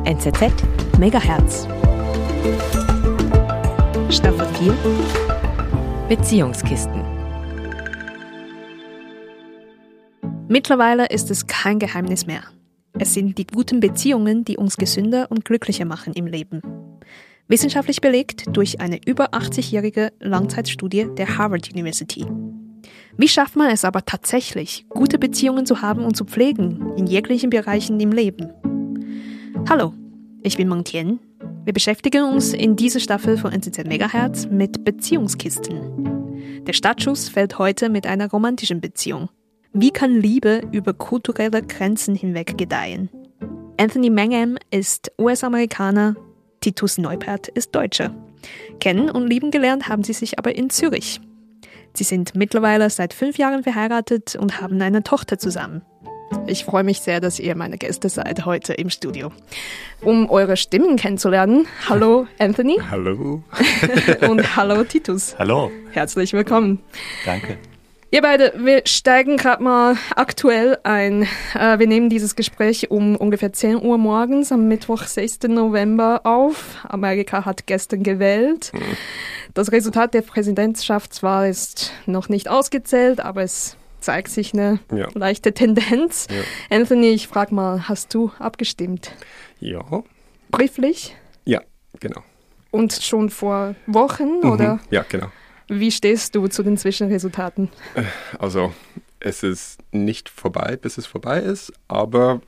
NZZ Megahertz. Staffel 4 Beziehungskisten. Mittlerweile ist es kein Geheimnis mehr. Es sind die guten Beziehungen, die uns gesünder und glücklicher machen im Leben. Wissenschaftlich belegt durch eine über 80-jährige Langzeitstudie der Harvard University. Wie schafft man es aber tatsächlich, gute Beziehungen zu haben und zu pflegen in jeglichen Bereichen im Leben? Hallo, ich bin Meng Tian. Wir beschäftigen uns in dieser Staffel von NZZ Megahertz mit Beziehungskisten. Der Startschuss fällt heute mit einer romantischen Beziehung. Wie kann Liebe über kulturelle Grenzen hinweg gedeihen? Anthony Mangum ist US-Amerikaner, Titus Neupert ist Deutscher. Kennen und lieben gelernt haben sie sich aber in Zürich. Sie sind mittlerweile seit 5 Jahren verheiratet und haben eine Tochter zusammen. Ich freue mich sehr, dass ihr meine Gäste seid heute im Studio. Um eure Stimmen kennenzulernen, hallo Anthony. Hallo. Und hallo Titus. Hallo. Herzlich willkommen. Danke. Ihr beide, wir steigen gerade mal aktuell ein. Wir nehmen dieses Gespräch um ungefähr 10 Uhr morgens am Mittwoch, 6. November auf. Amerika hat gestern gewählt. Das Resultat der Präsidentschaftswahl ist noch nicht ausgezählt, aber es zeigt sich eine leichte Tendenz. Ja. Anthony, ich frage mal, hast du abgestimmt? Ja. Brieflich? Ja, genau. Und schon vor Wochen, oder? Ja, genau. Wie stehst du zu den Zwischenresultaten? Also, es ist nicht vorbei, bis es vorbei ist, aber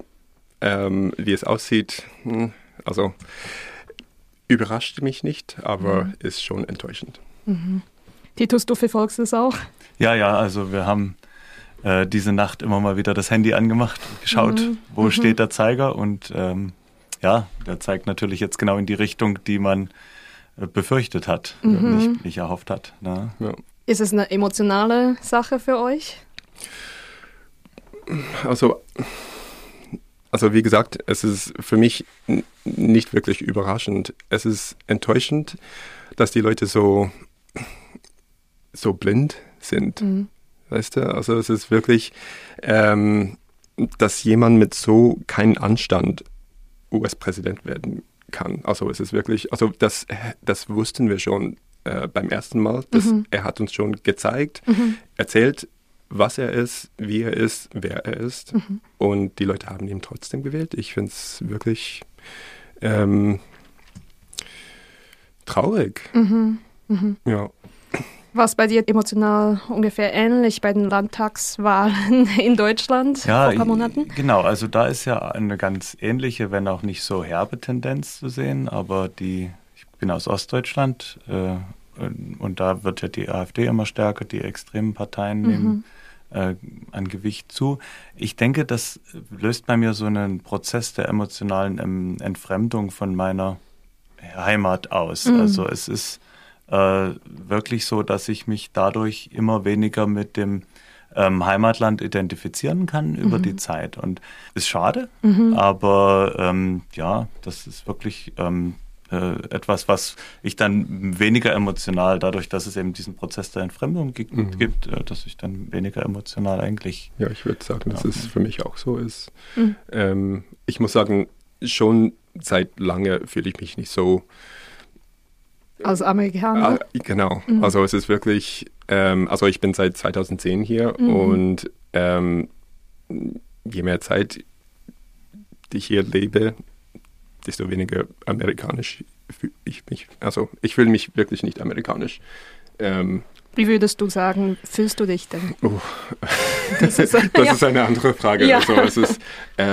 wie es aussieht, also überrascht mich nicht, aber ist schon enttäuschend. Mhm. Titus, du verfolgst es auch? Ja, also wir haben diese Nacht immer mal wieder das Handy angemacht und geschaut, wo steht der Zeiger, und der zeigt natürlich jetzt genau in die Richtung, die man befürchtet hat, nicht erhofft hat. Ne? Ja. Ist es eine emotionale Sache für euch? Also wie gesagt, es ist für mich nicht wirklich überraschend. Es ist enttäuschend, dass die Leute so blind sind. Weißt du? Also es ist wirklich, dass jemand mit so keinen Anstand US-Präsident werden kann. Also es ist wirklich, also das wussten wir schon beim ersten Mal. Er hat uns schon gezeigt, erzählt, was er ist, wie er ist, wer er ist. Und die Leute haben ihn trotzdem gewählt. Ich finde es wirklich traurig. Ja. War es bei dir emotional ungefähr ähnlich bei den Landtagswahlen in Deutschland vor ein paar Monaten? Genau, also da ist ja eine ganz ähnliche, wenn auch nicht so herbe Tendenz zu sehen, aber ich bin aus Ostdeutschland und da wird ja die AfD immer stärker, die extremen Parteien nehmen an Gewicht zu. Ich denke, das löst bei mir so einen Prozess der emotionalen Entfremdung von meiner Heimat aus. Also es ist wirklich so, dass ich mich dadurch immer weniger mit dem Heimatland identifizieren kann über die Zeit. Und ist schade, aber das ist wirklich etwas, was ich dann weniger emotional, dadurch, dass es eben diesen Prozess der Entfremdung gibt, dass ich dann weniger emotional eigentlich... Ja, ich würde sagen, dass es für mich auch so ist. Ich muss sagen, schon seit lange fühle ich mich nicht so... Als Amerikaner? Genau, also es ist wirklich, also ich bin seit 2010 hier und je mehr Zeit die ich hier lebe, desto weniger amerikanisch fühle ich mich. Also ich fühle mich wirklich nicht amerikanisch. Wie würdest du sagen, fühlst du dich denn? Das ist eine andere Frage. Ja. Also es ist,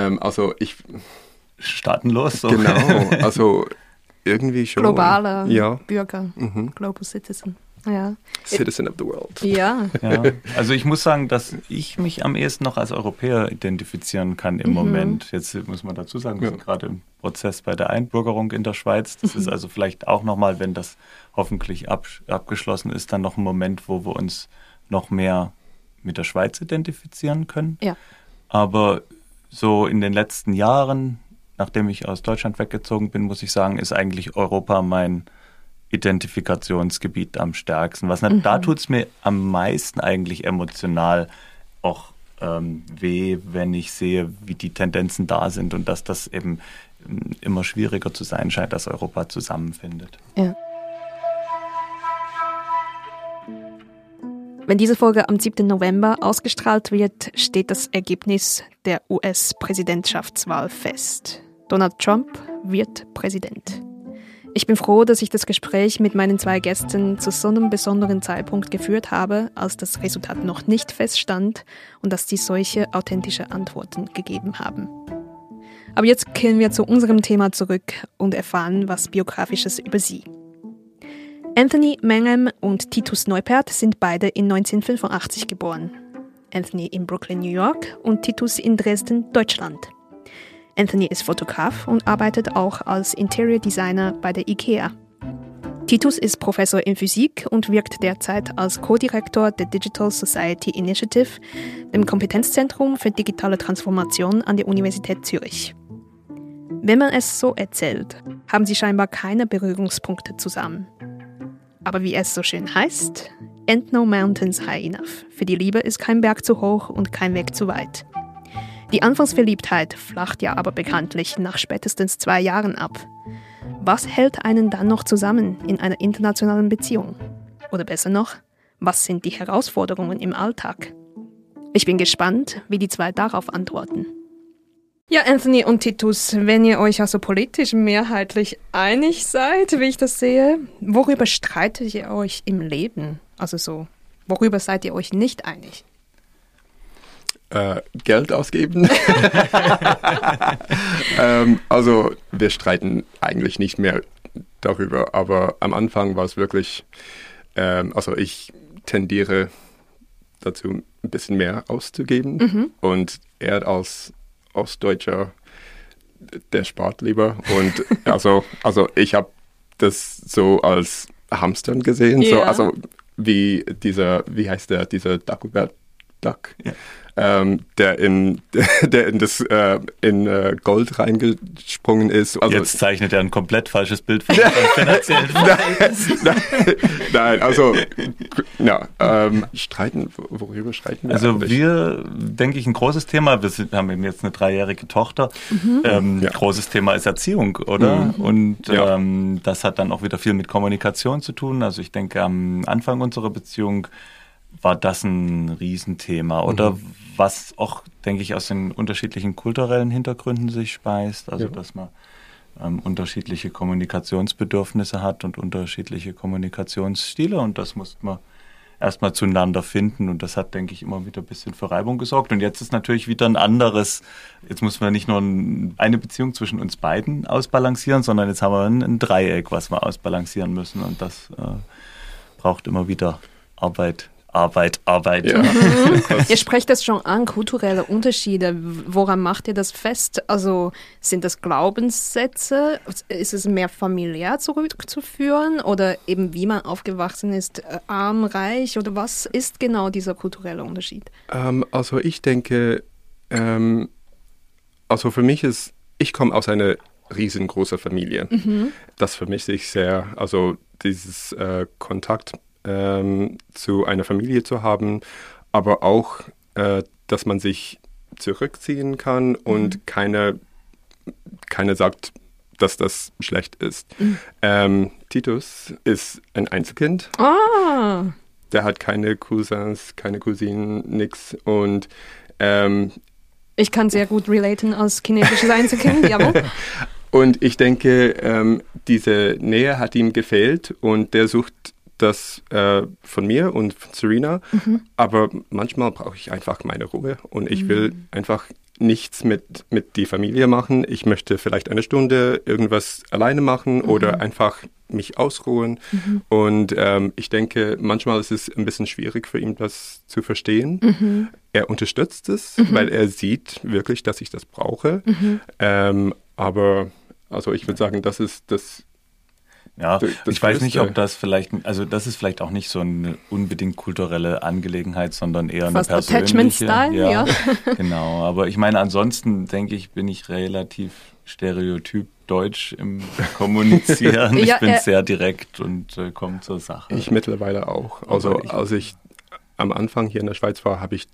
staatenlos. So. Genau, also irgendwie schon. Globaler Bürger, Global Citizen. Ja. Citizen of the world. Ja. Also ich muss sagen, dass ich mich am ehesten noch als Europäer identifizieren kann im Moment. Jetzt muss man dazu sagen, wir sind gerade im Prozess bei der Einbürgerung in der Schweiz. Das ist also vielleicht auch nochmal, wenn das hoffentlich abgeschlossen ist, dann noch ein Moment, wo wir uns noch mehr mit der Schweiz identifizieren können. Ja. Aber so in den letzten Jahren, nachdem ich aus Deutschland weggezogen bin, muss ich sagen, ist eigentlich Europa mein Identifikationsgebiet am stärksten. Da tut es mir am meisten eigentlich emotional auch weh, wenn ich sehe, wie die Tendenzen da sind und dass das eben immer schwieriger zu sein scheint, dass Europa zusammenfindet. Ja. Wenn diese Folge am 7. November ausgestrahlt wird, steht das Ergebnis der US-Präsidentschaftswahl fest. Donald Trump wird Präsident. Ich bin froh, dass ich das Gespräch mit meinen 2 Gästen zu so einem besonderen Zeitpunkt geführt habe, als das Resultat noch nicht feststand und dass sie solche authentische Antworten gegeben haben. Aber jetzt kehren wir zu unserem Thema zurück und erfahren was Biografisches über sie. Anthony Mangum und Titus Neupert sind beide in 1985 geboren. Anthony in Brooklyn, New York und Titus in Dresden, Deutschland. Anthony ist Fotograf und arbeitet auch als Interior Designer bei der IKEA. Titus ist Professor in Physik und wirkt derzeit als Co-Direktor der Digital Society Initiative, dem Kompetenzzentrum für digitale Transformation an der Universität Zürich. Wenn man es so erzählt, haben sie scheinbar keine Berührungspunkte zusammen. Aber wie es so schön heißt, "And no mountains high enough." Für die Liebe ist kein Berg zu hoch und kein Weg zu weit. Die Anfangsverliebtheit flacht ja aber bekanntlich nach spätestens 2 Jahren ab. Was hält einen dann noch zusammen in einer internationalen Beziehung? Oder besser noch, was sind die Herausforderungen im Alltag? Ich bin gespannt, wie die 2 darauf antworten. Ja, Anthony und Titus, wenn ihr euch also politisch mehrheitlich einig seid, wie ich das sehe, worüber streitet ihr euch im Leben? Also so, worüber seid ihr euch nicht einig? Geld ausgeben. Also wir streiten eigentlich nicht mehr darüber, aber am Anfang war es wirklich, also ich tendiere dazu, ein bisschen mehr auszugeben und er als Ostdeutscher, der spart lieber und also ich habe das so als Hamstern gesehen, so, also wie heißt dieser Dagobert Duck? Ja. Der in Gold reingesprungen ist. Also jetzt zeichnet er ein komplett falsches Bild von finanziellen Verhältnissen. Nein, also streiten, worüber streiten wir? Also eigentlich? wir, denke ich, ein großes Thema, haben eben jetzt eine 3-jährige Tochter, großes Thema ist Erziehung, oder? Und das hat dann auch wieder viel mit Kommunikation zu tun. Also ich denke, am Anfang unserer Beziehung war das ein Riesenthema oder was auch, denke ich, aus den unterschiedlichen kulturellen Hintergründen sich speist, also dass man unterschiedliche Kommunikationsbedürfnisse hat und unterschiedliche Kommunikationsstile und das musste man erstmal zueinander finden und das hat, denke ich, immer wieder ein bisschen für Reibung gesorgt und jetzt ist natürlich wieder ein anderes, jetzt muss man nicht nur eine Beziehung zwischen uns beiden ausbalancieren, sondern jetzt haben wir ein Dreieck, was wir ausbalancieren müssen und das braucht immer wieder Arbeit. Ja. Ihr sprecht das schon an, kulturelle Unterschiede. Woran macht ihr das fest? Also sind das Glaubenssätze? Ist es mehr familiär zurückzuführen? Oder eben wie man aufgewachsen ist, arm, reich? Oder was ist genau dieser kulturelle Unterschied? Also ich denke, also für mich ist, ich komme aus einer riesengroßen Familie. Das vermisse ich sehr. Also dieses Kontakt zu einer Familie zu haben, aber auch, dass man sich zurückziehen kann und keiner sagt, dass das schlecht ist. Titus ist ein Einzelkind. Ah. Der hat keine Cousins, keine Cousinen, nix. Und ich kann sehr gut relaten als chinesisches Einzelkind, jawohl. Und ich denke, diese Nähe hat ihm gefehlt und der sucht das von mir und von Serena, aber manchmal brauche ich einfach meine Ruhe und ich will einfach nichts mit die Familie machen. Ich möchte vielleicht eine Stunde irgendwas alleine machen oder einfach mich ausruhen und ich denke, manchmal ist es ein bisschen schwierig für ihn, das zu verstehen. Er unterstützt es, weil er sieht wirklich, dass ich das brauche, aber also ich würde sagen, das ist das. Ja, ich weiß nicht, ob das vielleicht, also das ist vielleicht auch nicht so eine unbedingt kulturelle Angelegenheit, sondern eher fast eine persönliche. Attachment-Style, ja. Genau, aber ich meine, ansonsten denke ich, bin ich relativ stereotyp deutsch im Kommunizieren. Ich bin sehr direkt und komme zur Sache. Ich mittlerweile auch. Also als ich am Anfang hier in der Schweiz war, habe ich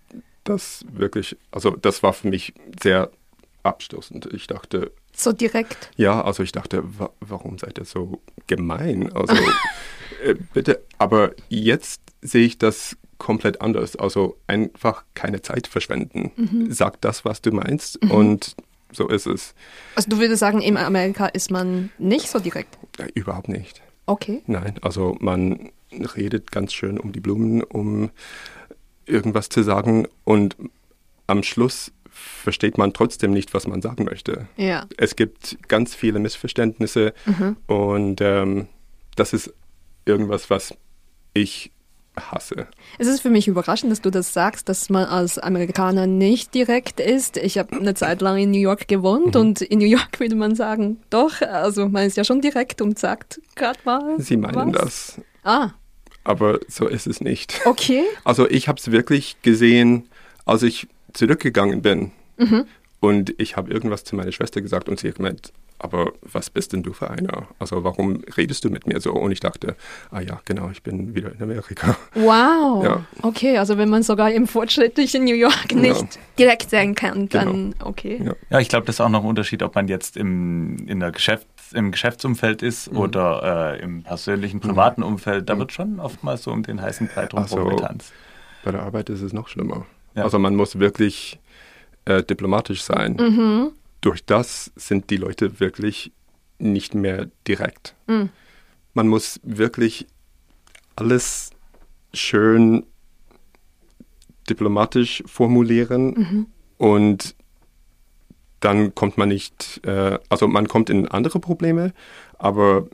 das wirklich, also das war für mich sehr abstoßend. Ich dachte... So direkt? Ja, also ich dachte, warum seid ihr so gemein? Also bitte, aber jetzt sehe ich das komplett anders. Also einfach keine Zeit verschwenden. Sag das, was du meinst und so ist es. Also du würdest sagen, in Amerika ist man nicht so direkt? Überhaupt nicht. Okay. Nein, also man redet ganz schön um die Blumen, um irgendwas zu sagen und am Schluss versteht man trotzdem nicht, was man sagen möchte. Ja. Es gibt ganz viele Missverständnisse und das ist irgendwas, was ich hasse. Es ist für mich überraschend, dass du das sagst, dass man als Amerikaner nicht direkt ist. Ich habe eine Zeit lang in New York gewohnt und in New York würde man sagen, doch, also man ist ja schon direkt und sagt gerade mal Sie meinen das. Aber so ist es nicht. Okay. Also ich habe es wirklich gesehen, als ich zurückgegangen bin und ich habe irgendwas zu meiner Schwester gesagt und sie hat gemeint, aber was bist denn du für einer? Also warum redest du mit mir so? Und ich dachte, ja, genau, ich bin wieder in Amerika. Wow, ja. Okay, also wenn man sogar im fortschrittlichen New York nicht direkt sein kann, dann okay. Ja, ich glaube, das ist auch noch ein Unterschied, ob man jetzt im Geschäftsumfeld ist oder im persönlichen, privaten Umfeld. Da wird schon oftmals so um den heißen Brei drum getanzt. Bei der Arbeit ist es noch schlimmer. Ja. Also man muss wirklich diplomatisch sein. Durch das sind die Leute wirklich nicht mehr direkt. Man muss wirklich alles schön diplomatisch formulieren und dann kommt man nicht, also man kommt in andere Probleme, aber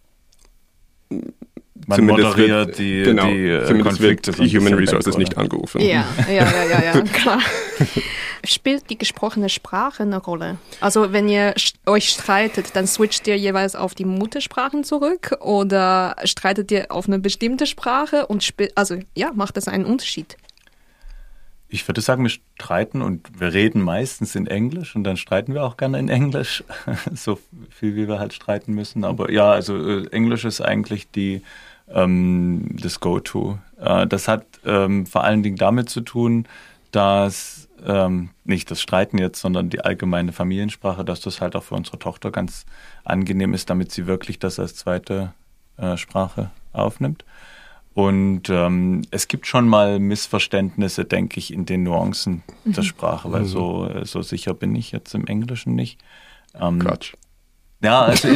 man moderiert die Konflikte. Die Human Resources nicht angerufen. Ja, klar. Spielt die gesprochene Sprache eine Rolle? Also wenn ihr euch streitet, dann switcht ihr jeweils auf die Muttersprachen zurück oder streitet ihr auf eine bestimmte Sprache und macht das einen Unterschied? Ich würde sagen, wir streiten und wir reden meistens in Englisch und dann streiten wir auch gerne in Englisch, so viel wie wir halt streiten müssen. Aber ja, also Englisch ist eigentlich das Go-To. Das hat vor allen Dingen damit zu tun, dass nicht das Streiten jetzt, sondern die allgemeine Familiensprache, dass das halt auch für unsere Tochter ganz angenehm ist, damit sie wirklich das als zweite Sprache aufnimmt. Und es gibt schon mal Missverständnisse, denke ich, in den Nuancen der Sprache, weil so sicher bin ich jetzt im Englischen nicht. Quatsch. Ja, also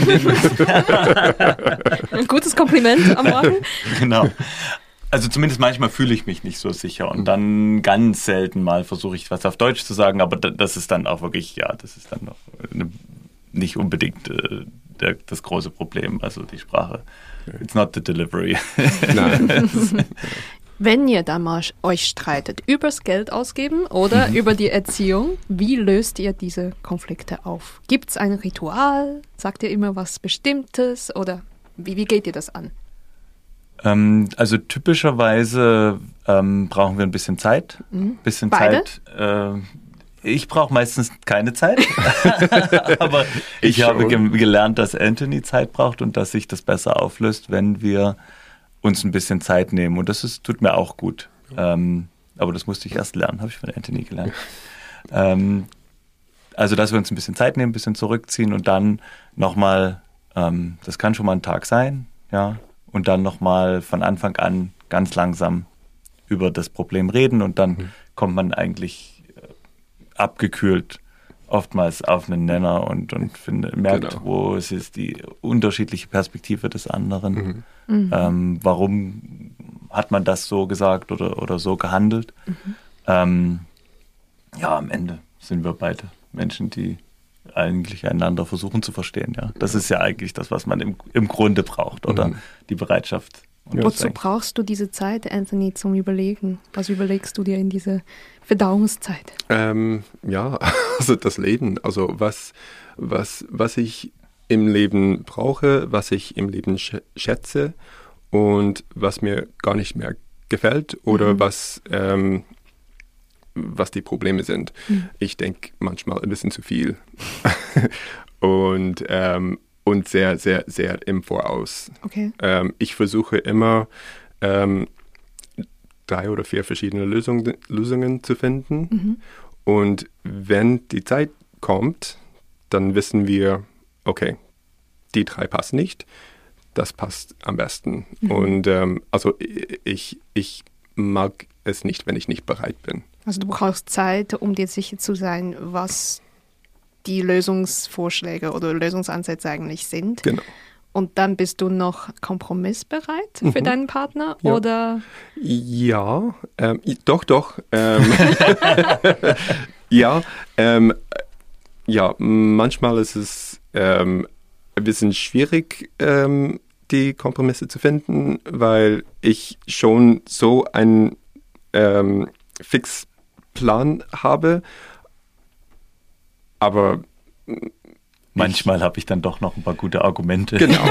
ein gutes Kompliment am Morgen. Genau. Also zumindest manchmal fühle ich mich nicht so sicher und dann ganz selten mal versuche ich was auf Deutsch zu sagen, aber das ist dann auch wirklich, das ist dann noch nicht unbedingt das große Problem, also die Sprache. It's not the delivery. Nein. Wenn ihr da mal euch streitet, übers Geld ausgeben oder über die Erziehung, wie löst ihr diese Konflikte auf? Gibt es ein Ritual? Sagt ihr immer was Bestimmtes oder wie geht ihr das an? Also typischerweise brauchen wir ein bisschen Zeit. Beide? Zeit. Ich brauche meistens keine Zeit, aber ich habe gelernt, dass Anthony Zeit braucht und dass sich das besser auflöst, wenn wir uns ein bisschen Zeit nehmen. Und das tut mir auch gut. Aber das musste ich erst lernen, habe ich von Anthony gelernt. Also, dass wir uns ein bisschen Zeit nehmen, ein bisschen zurückziehen und dann nochmal, das kann schon mal ein Tag sein, ja, und dann nochmal von Anfang an ganz langsam über das Problem reden und dann kommt man eigentlich abgekühlt oftmals auf einen Nenner und merkt, wo es ist die unterschiedliche Perspektive des anderen. Warum hat man das so gesagt oder so gehandelt? Am Ende sind wir beide Menschen, die eigentlich einander versuchen zu verstehen. Ja, das ist ja eigentlich das, was man im Grunde braucht, oder die Bereitschaft. Wozu brauchst du diese Zeit, Anthony, zum Überlegen? Was überlegst du dir in diese Verdauungszeit? Also das Leben. Also was ich im Leben brauche, was ich im Leben schätze und was mir gar nicht mehr gefällt oder was die Probleme sind. Ich denke manchmal ein bisschen zu viel und sehr, sehr, sehr im Voraus. Okay. Ich versuche immer 3 oder 4 verschiedene Lösungen zu finden. Und wenn die Zeit kommt, dann wissen wir, okay, die 3 passen nicht, das passt am besten. Und also ich mag es nicht, wenn ich nicht bereit bin. Also du brauchst Zeit, um dir sicher zu sein, was die Lösungsvorschläge oder Lösungsansätze eigentlich sind. Genau. Und dann bist du noch kompromissbereit für deinen Partner, Ja. oder? Ja, doch. Ja, ja, manchmal ist es ein bisschen schwierig, die Kompromisse zu finden, weil ich schon so einen Fixplan habe, aber manchmal habe ich dann doch noch ein paar gute Argumente. Genau.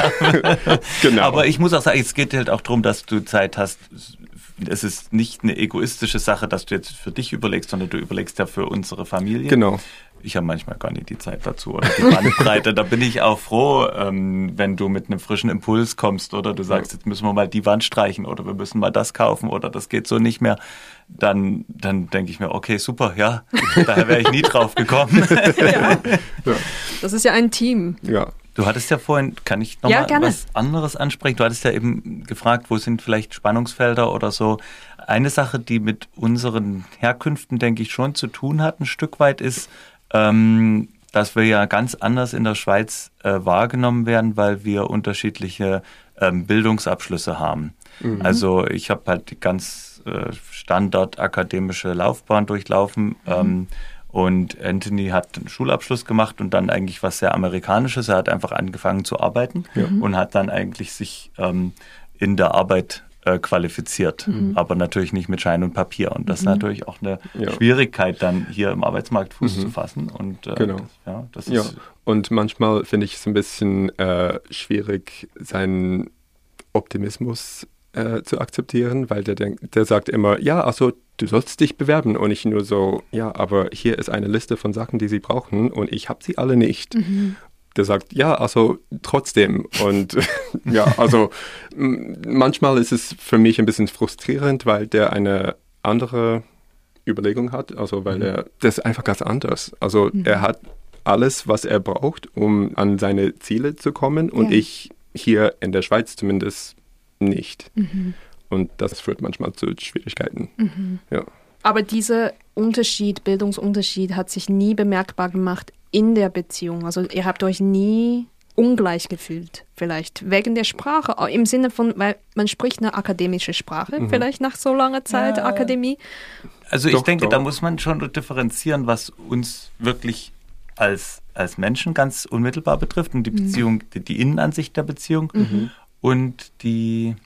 Genau. Aber ich muss auch sagen, es geht halt auch darum, dass du Zeit hast. Es ist nicht eine egoistische Sache, dass du jetzt für dich überlegst, sondern du überlegst ja für unsere Familie. Genau. Ich habe manchmal gar nicht die Zeit dazu oder die Bandbreite. Da bin ich auch froh, wenn du mit einem frischen Impuls kommst oder du sagst, jetzt müssen wir mal die Wand streichen oder wir müssen mal das kaufen oder das geht so nicht mehr. Dann denke ich mir, okay, super, ja, daher wäre ich nie drauf gekommen. Ja. Das ist ja ein Team. Ja. Du hattest ja vorhin, kann ich noch mal was anderes ansprechen? Du hattest ja eben gefragt, wo sind vielleicht Spannungsfelder oder so. Eine Sache, die mit unseren Herkünften, denke ich, schon zu tun hat, ein Stück weit ist, dass wir ja ganz anders in der Schweiz wahrgenommen werden, weil wir unterschiedliche Bildungsabschlüsse haben. Also ich habe halt die ganz Standard akademische Laufbahn durchlaufen. Und Anthony hat einen Schulabschluss gemacht und dann eigentlich was sehr Amerikanisches. Er hat einfach angefangen zu arbeiten und hat dann eigentlich sich in der Arbeit qualifiziert, aber natürlich nicht mit Schein und Papier. Und das ist natürlich auch eine Schwierigkeit, dann hier im Arbeitsmarkt Fuß zu fassen. Und genau. Das ist Und manchmal finde ich es ein bisschen schwierig, seinen Optimismus zu akzeptieren, weil der sagt immer, ja, also du sollst dich bewerben, und ich nur so, ja, aber hier ist eine Liste von Sachen, die sie brauchen und ich habe sie alle nicht. Der sagt, ja, also trotzdem. Und ja, also manchmal ist es für mich ein bisschen frustrierend, weil der eine andere Überlegung hat, also weil das ist einfach ganz anders. Also er hat alles, was er braucht, um an seine Ziele zu kommen, und ich hier in der Schweiz zumindest nicht. Und das führt manchmal zu Schwierigkeiten. Ja. Aber dieser Bildungsunterschied hat sich nie bemerkbar gemacht in der Beziehung. Also ihr habt euch nie ungleich gefühlt, vielleicht wegen der Sprache, im Sinne von, weil man spricht eine akademische Sprache, vielleicht nach so langer Zeit, Akademie. Also ich denke, da muss man schon differenzieren, was uns wirklich als Menschen ganz unmittelbar betrifft, und die Beziehung, die Innenansicht der Beziehung und die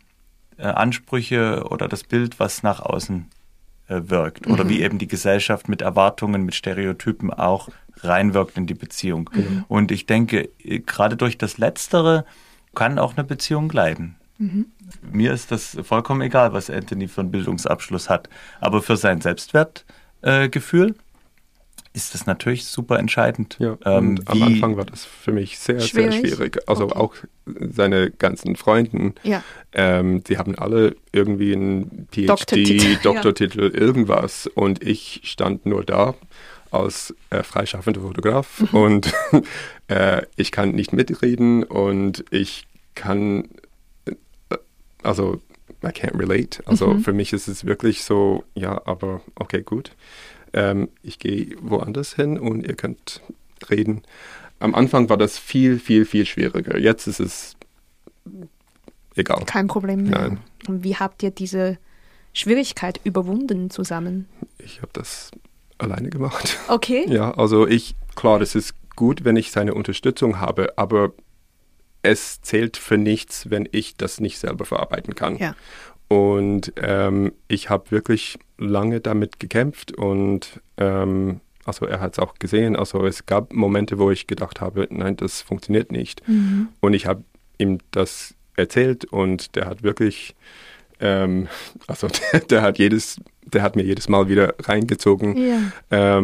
Ansprüche oder das Bild, was nach außen wirkt, oder wie eben die Gesellschaft mit Erwartungen, mit Stereotypen auch reinwirkt in die Beziehung. Und ich denke, gerade durch das Letztere kann auch eine Beziehung leiden. Mir ist das vollkommen egal, was Anthony für einen Bildungsabschluss hat, aber für sein Selbstwertgefühl ist das natürlich super entscheidend. Ja, und am Anfang war das für mich sehr schwierig. Also auch seine ganzen Freunden, die haben alle irgendwie einen PhD, Doktortitel, irgendwas. Und ich stand nur da als freischaffender Fotograf und ich kann nicht mitreden und ich kann, also I can't relate. Also für mich ist es wirklich so, ja, aber okay, gut. Ich gehe woanders hin und ihr könnt reden. Am Anfang war das viel, viel, viel schwieriger. Jetzt ist es egal. Kein Problem mehr. Nein. Und wie habt ihr diese Schwierigkeit überwunden zusammen? Ich habe das alleine gemacht. Okay. Ja, also klar, das ist gut, wenn ich seine Unterstützung habe, aber es zählt für nichts, wenn ich das nicht selber verarbeiten kann. Ja. Und ich habe wirklich lange damit gekämpft und also er hat es auch gesehen. Also es gab Momente, wo ich gedacht habe, nein, das funktioniert nicht. Und ich habe ihm das erzählt und der hat wirklich, also der hat mir jedes Mal wieder reingezogen. Ja.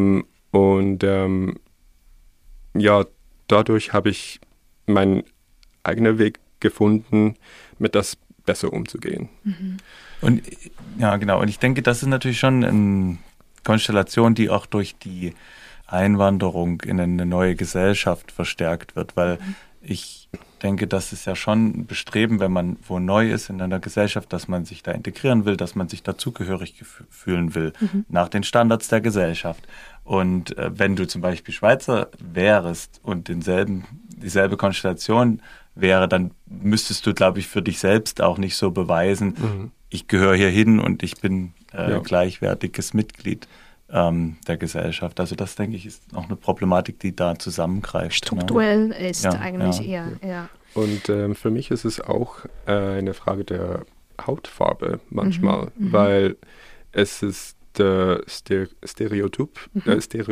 Ja, dadurch habe ich meinen eigenen Weg gefunden, mit das besser umzugehen. Und ja, genau. Und ich denke, das ist natürlich schon eine Konstellation, die auch durch die Einwanderung in eine neue Gesellschaft verstärkt wird, weil ich denke, das ist ja schon ein Bestreben, wenn man wo neu ist in einer Gesellschaft, dass man sich da integrieren will, dass man sich dazugehörig fühlen will, nach den Standards der Gesellschaft. Und wenn du zum Beispiel Schweizer wärst und dieselbe Konstellation wäre, dann müsstest du, glaube ich, für dich selbst auch nicht so beweisen, ich gehöre hier hin und ich bin gleichwertiges Mitglied der Gesellschaft. Also das, denke ich, ist auch eine Problematik, die da zusammengreift. Strukturell ist eigentlich eher. Und für mich ist es auch eine Frage der Hautfarbe manchmal, weil es ist Stereotyp. Es ist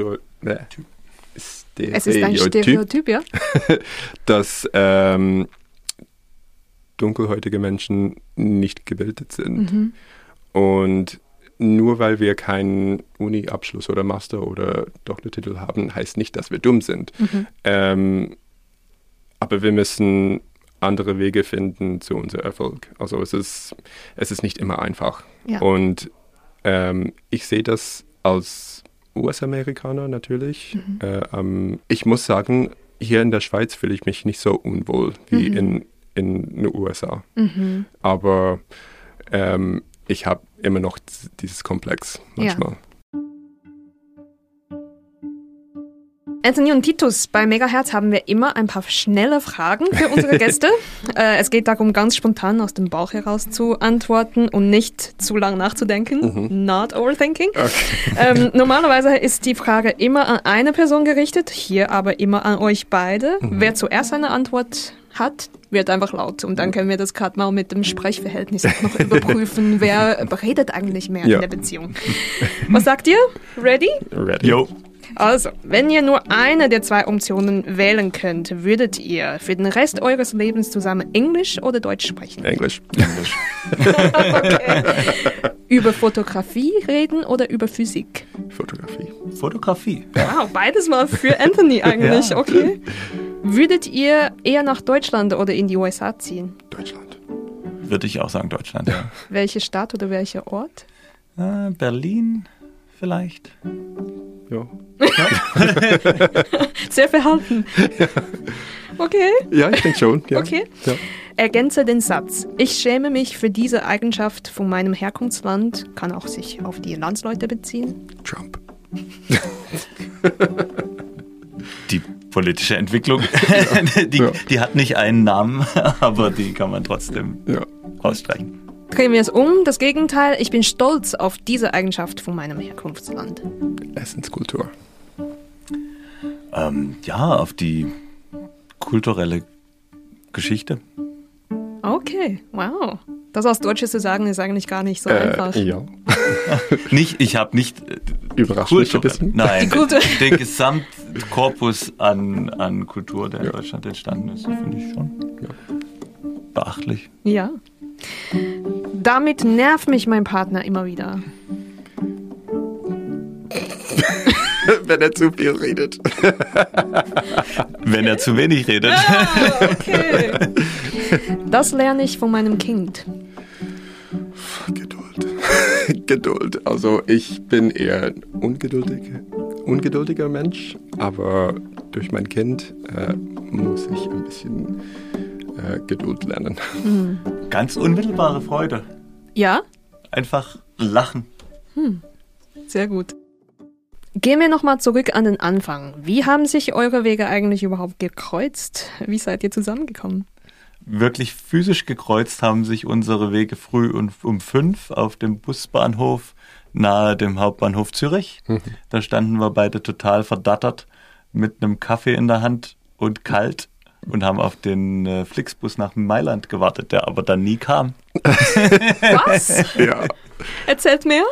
ein Stereotyp, ja. dass dunkelhäutige Menschen nicht gebildet sind. Und nur weil wir keinen Uni-Abschluss oder Master- oder Doktortitel haben, heißt nicht, dass wir dumm sind. Aber wir müssen andere Wege finden zu unserem Erfolg. Also es ist nicht immer einfach. Ja. Und ich sehe das als US-Amerikaner natürlich. Ich muss sagen, hier in der Schweiz fühle ich mich nicht so unwohl wie in den USA. Aber ich habe immer noch dieses Komplex manchmal. Ja. Anthony und Titus, bei Megahertz haben wir immer ein paar schnelle Fragen für unsere Gäste. Es geht darum, ganz spontan aus dem Bauch heraus zu antworten und nicht zu lang nachzudenken. Not overthinking. Okay. Normalerweise ist die Frage immer an eine Person gerichtet, hier aber immer an euch beide. Wer zuerst eine Antwort hat, wird einfach laut. Und dann können wir das gerade mal mit dem Sprechverhältnis auch noch überprüfen. Wer redet eigentlich mehr in der Beziehung? Was sagt ihr? Ready? Ready. Jo. Also, wenn ihr nur eine der zwei Optionen wählen könnt, würdet ihr für den Rest eures Lebens zusammen Englisch oder Deutsch sprechen? Englisch. Okay. Über Fotografie reden oder über Physik? Fotografie. Wow, beides mal für Anthony eigentlich, Ja. okay. Würdet ihr eher nach Deutschland oder in die USA ziehen? Deutschland. Würde ich auch sagen, Deutschland, ja. Welche Stadt oder welcher Ort? Berlin vielleicht. Ja. Sehr verhalten. Okay. Ja, ich denke schon. Ja. Okay. Ja. Ergänze den Satz. Ich schäme mich für diese Eigenschaft von meinem Herkunftsland. Kann auch sich auf die Landsleute beziehen. Trump. Die politische Entwicklung, die hat nicht einen Namen, aber die kann man trotzdem rausstreichen. Drehen wir es um. Das Gegenteil. Ich bin stolz auf diese Eigenschaft von meinem Herkunftsland. Essenskultur. Auf die kulturelle Geschichte. Okay, wow. Das aus Deutsches zu sagen, ist eigentlich gar nicht so einfach. Ja. Ich habe nicht Überrascht mich ein bisschen. Nein, Die Kultur. den Gesamtkorpus an Kultur, der in Deutschland entstanden ist, finde ich schon beachtlich. Ja. Damit nervt mich mein Partner immer wieder. Wenn er zu viel redet. Wenn er zu wenig redet. Ah, okay. Das lerne ich von meinem Kind. Geduld. Also ich bin eher ein ungeduldiger Mensch, aber durch mein Kind muss ich ein bisschen Geduld lernen. Ganz unmittelbare Freude. Ja? Einfach lachen. Sehr gut. Gehen wir nochmal zurück an den Anfang. Wie haben sich eure Wege eigentlich überhaupt gekreuzt? Wie seid ihr zusammengekommen? Wirklich physisch gekreuzt haben sich unsere Wege früh um 5 auf dem Busbahnhof nahe dem Hauptbahnhof Zürich. Da standen wir beide total verdattert mit einem Kaffee in der Hand und kalt und haben auf den Flixbus nach Mailand gewartet, der aber dann nie kam. Was? Ja. Erzählt mehr?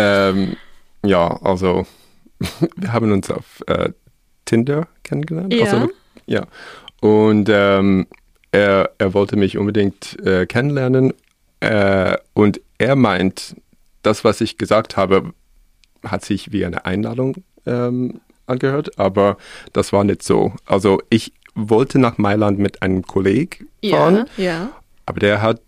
Also wir haben uns auf Tinder kennengelernt. Ja. Also, ja. Und er wollte mich unbedingt kennenlernen und er meint, das, was ich gesagt habe, hat sich wie eine Einladung angehört, aber das war nicht so. Also ich wollte nach Mailand mit einem Kollegen fahren, Aber der hat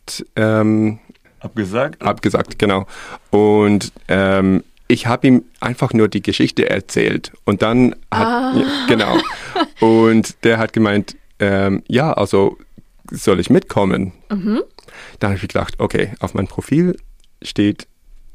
abgesagt, genau. Und ich habe ihm einfach nur die Geschichte erzählt und dann genau. Und der hat gemeint, ja, also soll ich mitkommen? Dann habe ich gedacht, okay, auf mein Profil steht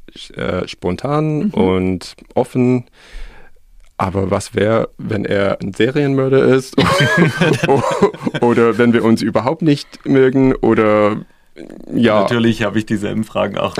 spontan und offen. Aber was wäre, wenn er ein Serienmörder ist oder wenn wir uns überhaupt nicht mögen oder ja. Natürlich habe ich dieselben Fragen auch.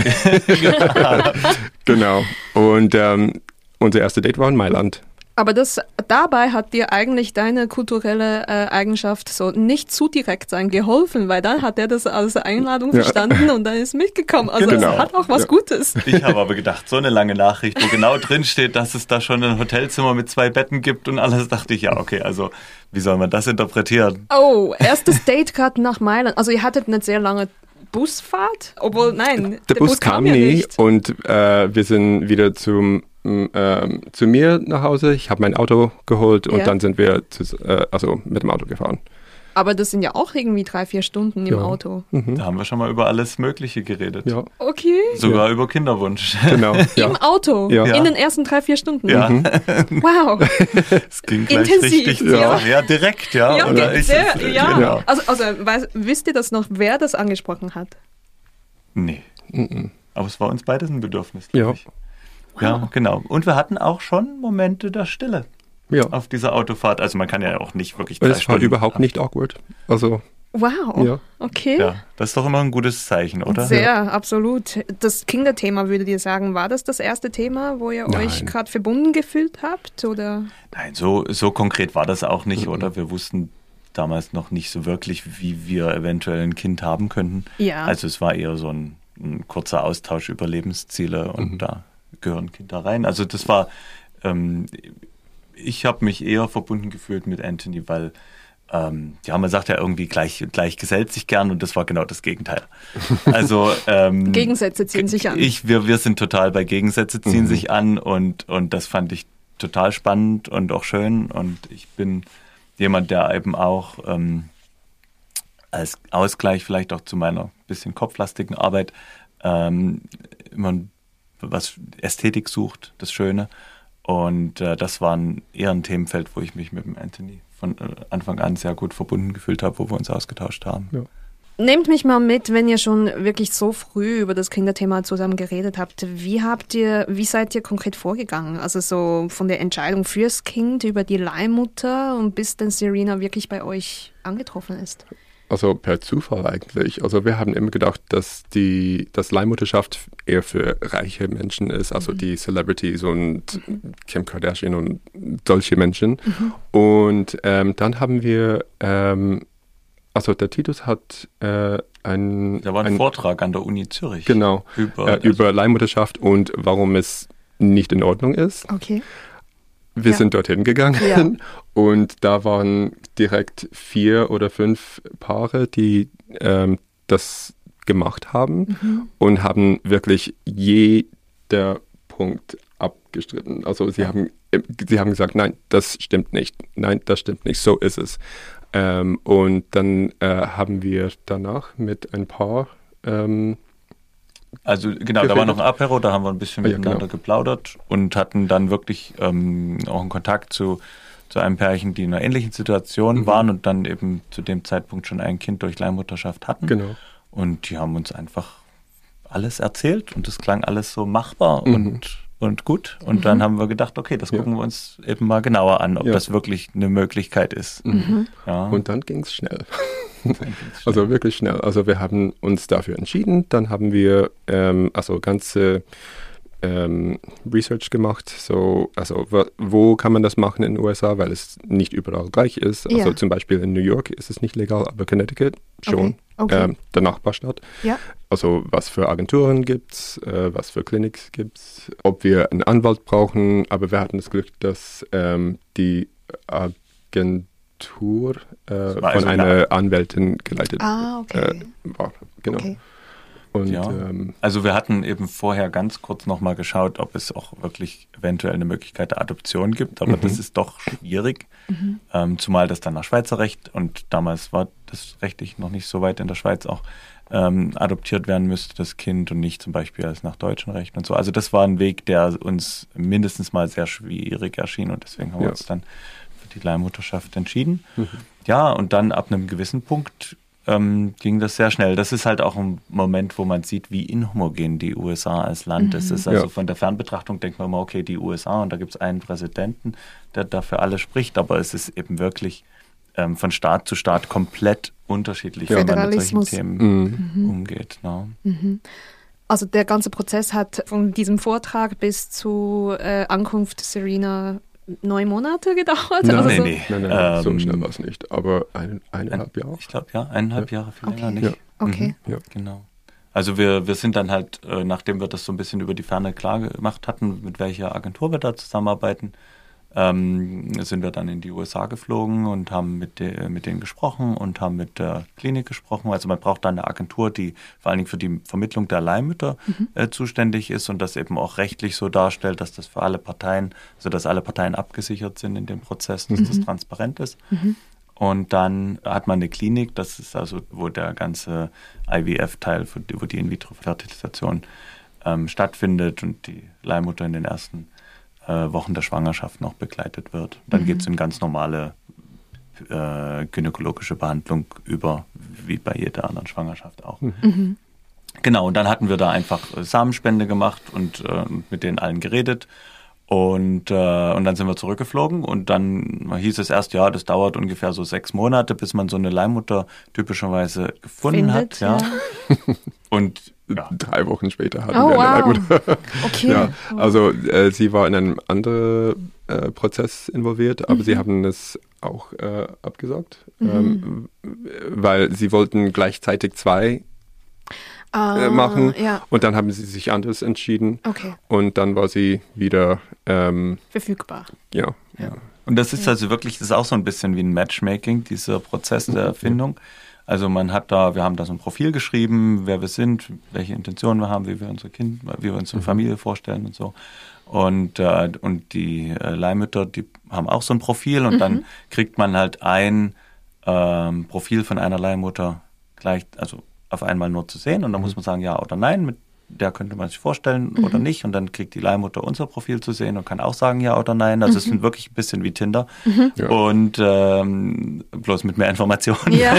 Genau. Und unser erstes Date war in Mailand. Aber dabei hat dir eigentlich deine kulturelle Eigenschaft, so nicht zu direkt sein, geholfen, weil dann hat er das als Einladung verstanden und dann ist mitgekommen. Also genau. Es hat auch was Gutes. Ich habe aber gedacht, so eine lange Nachricht, wo genau drin steht, dass es da schon ein Hotelzimmer mit 2 Betten gibt und alles, dachte ich, ja, okay, also wie soll man das interpretieren? Oh, erstes Date gerade nach Mailand. Also ihr hattet eine sehr lange Busfahrt? Obwohl, nein, der Bus kam ja nie nicht. Und wir sind wieder zu mir nach Hause. Ich habe mein Auto geholt und dann sind wir mit dem Auto gefahren. Aber das sind ja auch irgendwie 3-4 Stunden im Auto. Da haben wir schon mal über alles Mögliche geredet. Ja. Okay. Sogar über Kinderwunsch. Genau. Im Auto? Ja. In den ersten 3-4 Stunden? Ja. Wow. Es ging gleich Intensiv, richtig. ja. Ja, direkt, ja. Ja, Oder genau. Also wisst ihr das noch, wer das angesprochen hat? Nee. Aber es war uns beides ein Bedürfnis, Ja. glaube ich. Wow. Ja, genau. Und wir hatten auch schon Momente der Stille auf dieser Autofahrt. Also man kann ja auch nicht wirklich 3 Es war Stunden überhaupt nicht awkward. Also, wow. Ja. Okay. Ja, das ist doch immer ein gutes Zeichen, oder? Sehr, absolut. Das Kinderthema, würdet ihr sagen, war das erste Thema, wo ihr euch gerade verbunden gefühlt habt? Oder? Nein, so konkret war das auch nicht, oder? Wir wussten damals noch nicht so wirklich, wie wir eventuell ein Kind haben könnten. Ja. Also es war eher so ein kurzer Austausch über Lebensziele und da gehören Kinder rein. Also das war, ich habe mich eher verbunden gefühlt mit Anthony, weil man sagt ja irgendwie gleich gesellt sich gern und das war genau das Gegenteil. Also Gegensätze ziehen sich an. Wir sind total bei Gegensätze ziehen sich an und das fand ich total spannend und auch schön und ich bin jemand, der eben auch als Ausgleich vielleicht auch zu meiner bisschen kopflastigen Arbeit immer was Ästhetik sucht, das Schöne. Und das war eher ein Themenfeld, wo ich mich mit dem Anthony von Anfang an sehr gut verbunden gefühlt habe, wo wir uns ausgetauscht haben. Ja. Nehmt mich mal mit, wenn ihr schon wirklich so früh über das Kinderthema zusammen geredet habt. Wie seid ihr konkret vorgegangen? Also so von der Entscheidung fürs Kind über die Leihmutter und bis dann Serena wirklich bei euch angetroffen ist? Also per Zufall eigentlich. Also wir haben immer gedacht, dass Leihmutterschaft eher für reiche Menschen ist, also die Celebrities und Kim Kardashian und solche Menschen. Und dann haben wir, also der Titus hat Da war ein Vortrag an der Uni Zürich. Genau, über Leihmutterschaft und warum es nicht in Ordnung ist. Okay. Wir sind dorthin gegangen und da waren direkt 4 oder 5 Paare, die das gemacht haben und haben wirklich jeder Punkt abgestritten. Also sie haben gesagt, nein, das stimmt nicht. Nein, das stimmt nicht. So ist es. Und dann haben wir danach mit ein paar also genau, da war noch ein Apero, da haben wir ein bisschen miteinander geplaudert und hatten dann wirklich auch einen Kontakt zu einem Pärchen, die in einer ähnlichen Situation waren und dann eben zu dem Zeitpunkt schon ein Kind durch Leihmutterschaft hatten. Genau. Und die haben uns einfach alles erzählt und es klang alles so machbar und gut. Und dann haben wir gedacht, okay, das gucken wir uns eben mal genauer an, ob das wirklich eine Möglichkeit ist. Ja. Und dann ging es schnell. Also wirklich schnell. Also wir haben uns dafür entschieden. Dann haben wir ganze Research gemacht. So, also wo kann man das machen in den USA, weil es nicht überall gleich ist. Also zum Beispiel in New York ist es nicht legal, aber Connecticut schon. Okay. Der Nachbarstadt. Ja. Also was für Agenturen gibt es, was für Clinics gibt es, ob wir einen Anwalt brauchen. Aber wir hatten das Glück, dass die Agentur von einer Anwältin geleitet war. Genau. Okay. Und, also wir hatten eben vorher ganz kurz nochmal geschaut, ob es auch wirklich eventuell eine Möglichkeit der Adoption gibt, aber das ist doch schwierig, zumal das dann nach Schweizer Recht und damals war das rechtlich noch nicht so weit in der Schweiz auch, adoptiert werden müsste, das Kind, und nicht zum Beispiel als nach deutschem Recht und so. Also das war ein Weg, der uns mindestens mal sehr schwierig erschien, und deswegen haben wir uns dann für die Leihmutterschaft entschieden. Ja, und dann ab einem gewissen Punkt ging das sehr schnell. Das ist halt auch ein Moment, wo man sieht, wie inhomogen die USA als Land ist. Es ist also von der Fernbetrachtung denkt man immer, okay, die USA, und da gibt es einen Präsidenten, der dafür alle spricht, aber es ist eben wirklich von Staat zu Staat komplett unterschiedlich, wie man mit solchen Themen umgeht. No. Also der ganze Prozess hat von diesem Vortrag bis zu Ankunft Serena 9 Monate gedauert? Nein, so schnell war es nicht. Aber eineinhalb Jahre? Ich glaube, ja, 1,5 Jahre, viel länger nicht. Ja. Okay. Ja. Genau. Also wir sind dann halt, nachdem wir das so ein bisschen über die Ferne klar gemacht hatten, mit welcher Agentur wir da zusammenarbeiten, sind wir dann in die USA geflogen und haben mit denen gesprochen und haben mit der Klinik gesprochen. Also man braucht da eine Agentur, die vor allen Dingen für die Vermittlung der Leihmütter zuständig ist und das eben auch rechtlich so darstellt, dass das für alle Parteien, also dass alle Parteien abgesichert sind in dem Prozess, dass das transparent ist. Und dann hat man eine Klinik, das ist also, wo der ganze IVF-Teil, wo die In-vitro-Fertilisation stattfindet und die Leihmutter in den ersten Wochen der Schwangerschaft noch begleitet wird. Dann geht es in ganz normale gynäkologische Behandlung über, wie bei jeder anderen Schwangerschaft auch. Genau, und dann hatten wir da einfach Samenspende gemacht und mit denen allen geredet. Und dann sind wir zurückgeflogen und dann hieß es erst, ja, das dauert ungefähr so 6 Monate, bis man so eine Leihmutter typischerweise gefunden hat. Ja. Und 3 Wochen später hatten wir eine Leihmutter. Okay. Ja, also sie war in einem anderen Prozess involviert, aber sie haben es auch abgesagt, weil sie wollten gleichzeitig 2 machen und dann haben sie sich anders entschieden und dann war sie wieder verfügbar. Ja. Und das ist also wirklich, das ist auch so ein bisschen wie ein Matchmaking, dieser Prozess der Erfindung. Also wir haben da so ein Profil geschrieben, wer wir sind, welche Intentionen wir haben, wie wir unsere Familie vorstellen und so. Und die Leihmütter, die haben auch so ein Profil und dann kriegt man halt ein Profil von einer Leihmutter gleich, also auf einmal nur zu sehen und dann muss man sagen, ja oder nein, mit der könnte man sich vorstellen oder nicht und dann kriegt die Leihmutter unser Profil zu sehen und kann auch sagen ja oder nein. Also es ist wirklich ein bisschen wie Tinder und bloß mit mehr Informationen. Ja.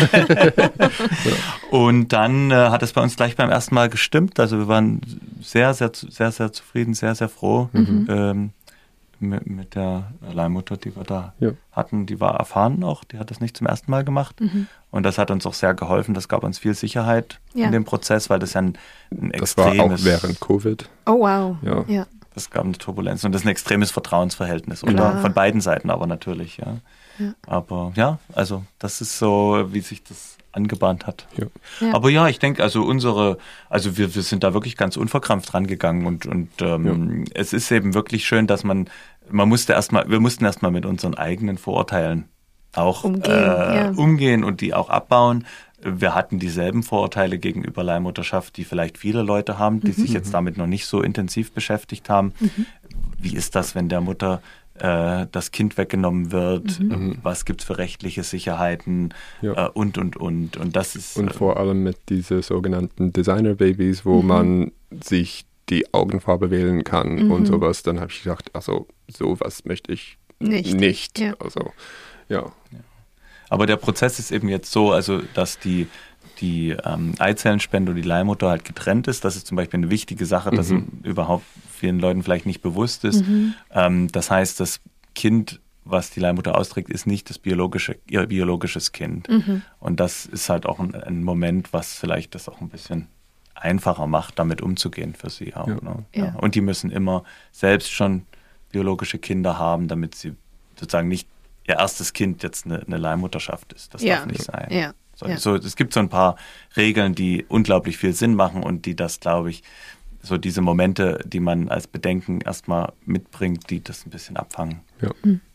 Und dann hat es bei uns gleich beim ersten Mal gestimmt. Also wir waren sehr, sehr, sehr, sehr zufrieden, sehr, sehr froh mit der Leihmutter, die wir da hatten. Die war erfahren auch, die hat das nicht zum ersten Mal gemacht. Und das hat uns auch sehr geholfen. Das gab uns viel Sicherheit in dem Prozess, weil das ja ein extremes... Das war auch während Covid. Oh, wow. Ja. Das gab eine Turbulenz und das ist ein extremes Vertrauensverhältnis. Von beiden Seiten aber natürlich, ja. Aber ja, also das ist so, wie sich das angebahnt hat. Ja. Aber ja, ich denke, also wir sind da wirklich ganz unverkrampft rangegangen und es ist eben wirklich schön, dass wir mussten erstmal mit unseren eigenen Vorurteilen auch umgehen und die auch abbauen. Wir hatten dieselben Vorurteile gegenüber Leihmutterschaft, die vielleicht viele Leute haben, die sich jetzt damit noch nicht so intensiv beschäftigt haben. Wie ist das, wenn der Mutter das Kind weggenommen wird? Was gibt es für rechtliche Sicherheiten? Und das ist... Und vor allem mit diesen sogenannten Designer-Babys, wo man sich die Augenfarbe wählen kann und sowas. Dann habe ich gedacht, also sowas möchte ich nicht. Ja. Also, ja. Aber der Prozess ist eben jetzt so, also dass die Eizellenspende und die Leihmutter halt getrennt ist. Das ist zum Beispiel eine wichtige Sache, dass überhaupt vielen Leuten vielleicht nicht bewusst ist. Das heißt, das Kind, was die Leihmutter austrägt, ist nicht ihr biologisches Kind. Und das ist halt auch ein Moment, was vielleicht das auch ein bisschen einfacher macht, damit umzugehen für sie auch. Ne? Ja. Und die müssen immer selbst schon biologische Kinder haben, damit sie sozusagen nicht ihr erstes Kind jetzt eine Leihmutterschaft ist. Das darf nicht sein. Ja. So, es gibt so ein paar Regeln, die unglaublich viel Sinn machen und die das, glaube ich, so diese Momente, die man als Bedenken erstmal mitbringt, die das ein bisschen abfangen. Ja.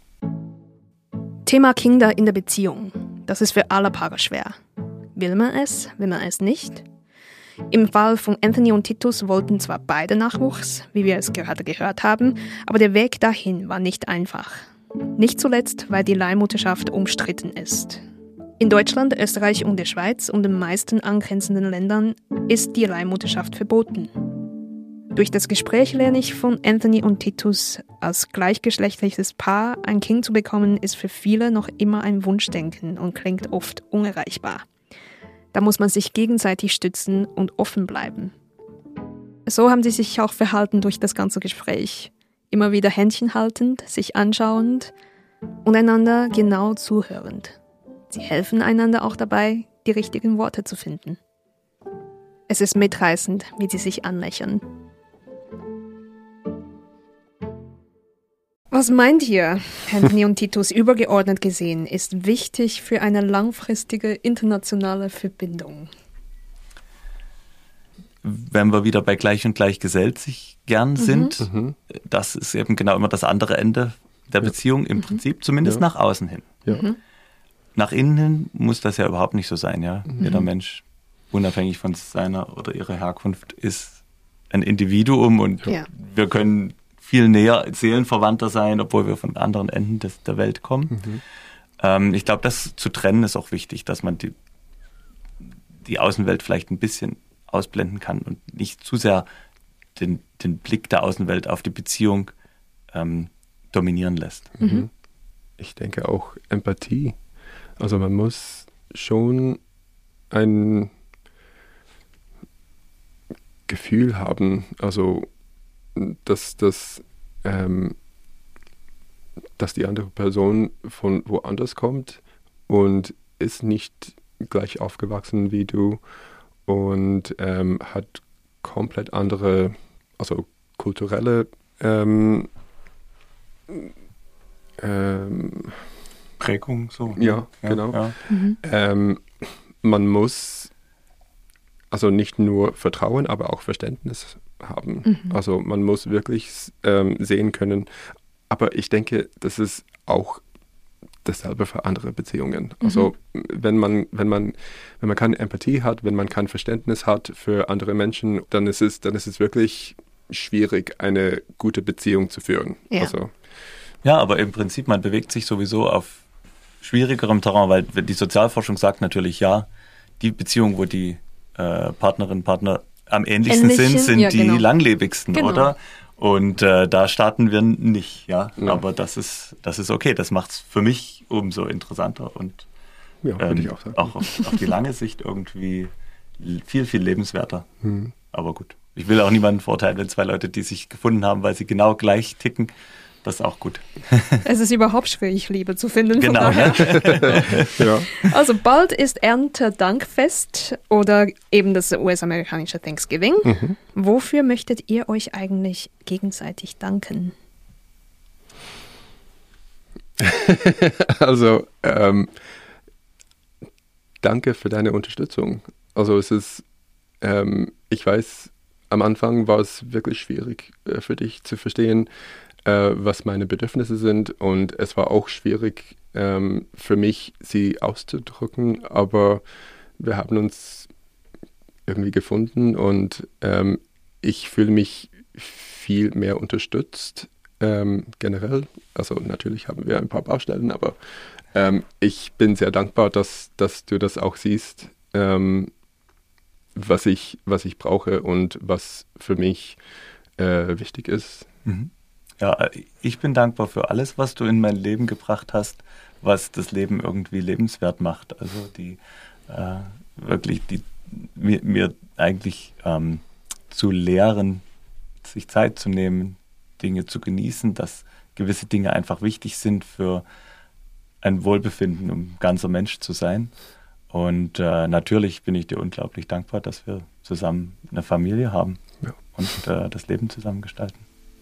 Thema Kinder in der Beziehung. Das ist für alle Paare schwer. Will man es nicht? Im Fall von Anthony und Titus wollten zwar beide Nachwuchs, wie wir es gerade gehört haben, aber der Weg dahin war nicht einfach. Nicht zuletzt, weil die Leihmutterschaft umstritten ist. In Deutschland, Österreich und der Schweiz und den meisten angrenzenden Ländern ist die Leihmutterschaft verboten. Durch das Gespräch lerne ich von Anthony und Titus, als gleichgeschlechtliches Paar ein Kind zu bekommen, ist für viele noch immer ein Wunschdenken und klingt oft unerreichbar. Da muss man sich gegenseitig stützen und offen bleiben. So haben sie sich auch verhalten durch das ganze Gespräch. Immer wieder Händchen haltend, sich anschauend und einander genau zuhörend. Sie helfen einander auch dabei, die richtigen Worte zu finden. Es ist mitreißend, wie sie sich anlächeln. Was meint ihr, Anthony und Titus, übergeordnet gesehen, ist wichtig für eine langfristige internationale Verbindung? Wenn wir wieder bei gleich und gleich gesellt sich gern sind, das ist eben genau immer das andere Ende der Beziehung im Prinzip, zumindest nach außen hin. Ja. Nach innen hin muss das ja überhaupt nicht so sein. Ja? Jeder Mensch, unabhängig von seiner oder ihrer Herkunft, ist ein Individuum und wir können viel näher Seelenverwandter sein, obwohl wir von anderen Enden der Welt kommen. Ich glaube, das zu trennen ist auch wichtig, dass man die Außenwelt vielleicht ein bisschen ausblenden kann und nicht zu sehr den Blick der Außenwelt auf die Beziehung dominieren lässt. Ich denke auch Empathie. Also man muss schon ein Gefühl haben, also dass die andere Person von woanders kommt und ist nicht gleich aufgewachsen wie du und hat komplett andere, also kulturelle Prägung, so. Ja, genau. Ja. Man muss also nicht nur Vertrauen, aber auch Verständnis haben. Also man muss wirklich sehen können. Aber ich denke, das ist auch dasselbe für andere Beziehungen. Also wenn man keine Empathie hat, wenn man kein Verständnis hat für andere Menschen, dann ist es wirklich schwierig, eine gute Beziehung zu führen. Ja. Also, ja, aber im Prinzip, man bewegt sich sowieso auf schwierigerem Terrain, weil die Sozialforschung sagt natürlich, ja, die Beziehung, wo die Partnerinnen und Partner am ähnlichsten sind ja, die genau. langlebigsten, Genau. oder? Und da starten wir nicht, ja. Aber das ist okay. Das macht es für mich umso interessanter und ja, würde ich auch sagen. Auch auf die lange Sicht irgendwie viel, viel lebenswerter. Aber gut. Ich will auch niemanden verurteilen, wenn zwei Leute, die sich gefunden haben, weil sie genau gleich ticken. Das ist auch gut. Es ist überhaupt schwierig, Liebe zu finden. Genau. Ne? Ja. Also bald ist Erntedankfest oder eben das US-amerikanische Thanksgiving. Wofür möchtet ihr euch eigentlich gegenseitig danken? Also danke für deine Unterstützung. Also es ist, ich weiß, am Anfang war es wirklich schwierig für dich zu verstehen, was meine Bedürfnisse sind, und es war auch schwierig für mich, sie auszudrücken, aber wir haben uns irgendwie gefunden und ich fühle mich viel mehr unterstützt generell. Also natürlich haben wir ein paar Baustellen, aber ich bin sehr dankbar, dass du das auch siehst, was ich brauche und was für mich wichtig ist. Ja, ich bin dankbar für alles, was du in mein Leben gebracht hast, was das Leben irgendwie lebenswert macht. Also mir eigentlich zu lehren, sich Zeit zu nehmen, Dinge zu genießen, dass gewisse Dinge einfach wichtig sind für ein Wohlbefinden, um ganzer Mensch zu sein. Und natürlich bin ich dir unglaublich dankbar, dass wir zusammen eine Familie haben und das Leben zusammen gestalten.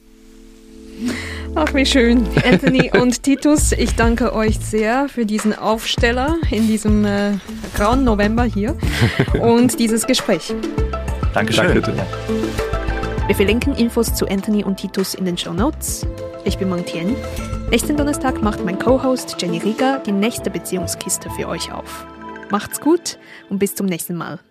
Ach, wie schön. Anthony und Titus, ich danke euch sehr für diesen Aufsteller in diesem grauen November hier und dieses Gespräch. Dankeschön. Danke. Wir verlinken Infos zu Anthony und Titus in den Shownotes. Ich bin Meng Tian. Nächsten Donnerstag macht mein Co-Host Jenny Rieger die nächste Beziehungskiste für euch auf. Macht's gut und bis zum nächsten Mal.